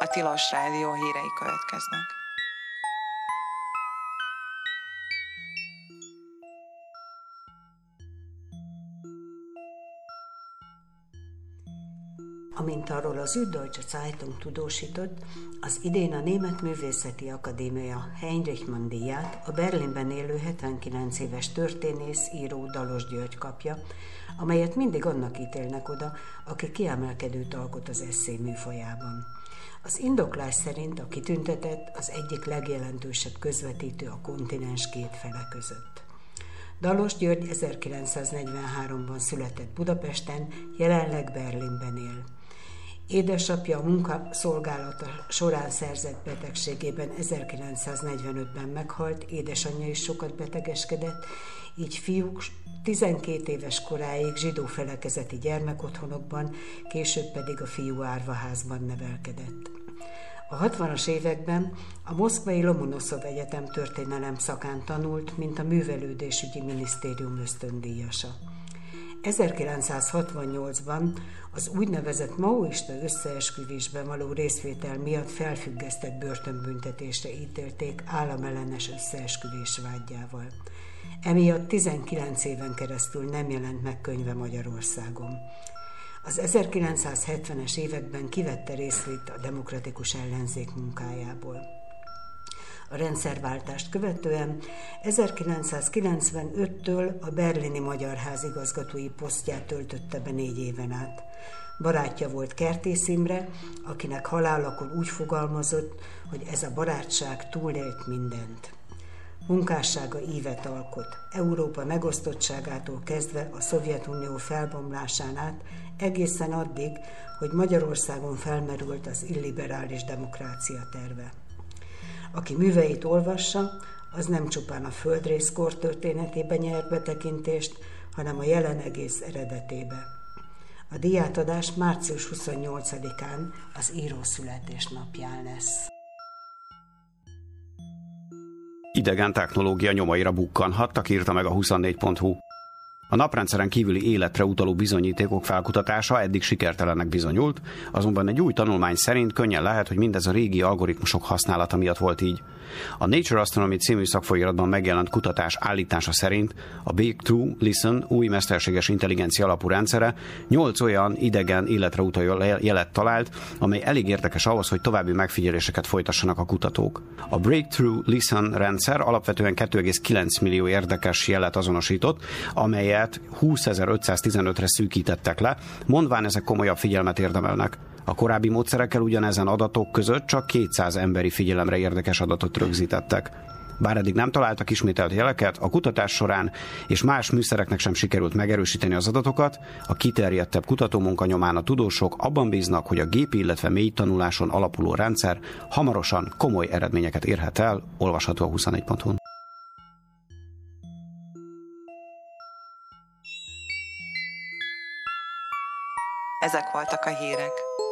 Tilos Rádió hírei következnek. Amint arról az Süddeutsche Zeitung tudósított, az idén a Német Művészeti Akadémia Heinrich Mann díját a Berlinben élő 79 éves történész, író Dalos György kapja, amelyet mindig annak ítélnek oda, aki kiemelkedőt alkot az esszé műfajában. Az indoklás szerint a kitüntetett az egyik legjelentősebb közvetítő a kontinens két fele között. Dalos György 1943-ban született Budapesten, jelenleg Berlinben él. Édesapja a munkaszolgálata során szerzett betegségében 1945-ben meghalt, édesanyja is sokat betegeskedett, így fiúk 12 éves koráig zsidó felekezeti gyermekotthonokban, később pedig a fiú árvaházban nevelkedett. A 60-as években a moszkvai Lomonoszov Egyetem történelem szakán tanult, mint a Művelődésügyi Minisztérium ösztöndíjasa. 1968-ban az úgynevezett maoista összeesküvésben való részvétel miatt felfüggesztett börtönbüntetésre ítélték államellenes összeesküvés vádjával. Emiatt 19 éven keresztül nem jelent meg könyve Magyarországon. Az 1970-es években kivette részét a demokratikus ellenzék munkájából. A rendszerváltást követően 1995-től a berlini Magyar Ház igazgatói posztját töltötte be 4 éven át. Barátja volt Kertész Imre, akinek halálakor úgy fogalmazott, hogy ez a barátság túlélt mindent. Munkássága ívet alkot, Európa megosztottságától kezdve a Szovjetunió felbomlásán át, egészen addig, hogy Magyarországon felmerült az illiberális demokrácia terve. Aki műveit olvassa, az nem csupán a földrész kortörténetébe nyer betekintést, hanem a jelen egész eredetébe. A díjátadás március 28-án, az író születésnapján lesz. Idegen technológia nyomaira bukkanhattak, írta meg a 24.hu. A naprendszeren kívüli életre utaló bizonyítékok felkutatása eddig sikertelennek bizonyult, azonban egy új tanulmány szerint könnyen lehet, hogy mindez a régi algoritmusok használata miatt volt így. A Nature Astronomy című szakfolyiratban megjelent kutatás állítása szerint a Big True Listen új mesterséges intelligencia alapú rendszere 8 olyan idegen életre utaló jelet talált, amely elég érdekes ahhoz, hogy további megfigyeléseket folytassanak a kutatók. A Breakthrough Listen rendszer alapvetően 2,9 millió érdekes jelet azonosított, amelyet 20.515-re szűkítettek le, mondván ezek komolyabb figyelmet érdemelnek. A korábbi módszerekkel ugyanezen adatok között csak 200 emberi figyelemre érdekes adatot rögzítettek. Bár eddig nem találtak ismételt jeleket, a kutatás során és más műszereknek sem sikerült megerősíteni az adatokat, a kiterjedtebb kutatómunka nyomán a tudósok abban bíznak, hogy a gépi, illetve mély tanuláson alapuló rendszer hamarosan komoly eredményeket érhet el, olvasható a 24.hu-n. Ezek voltak a hírek.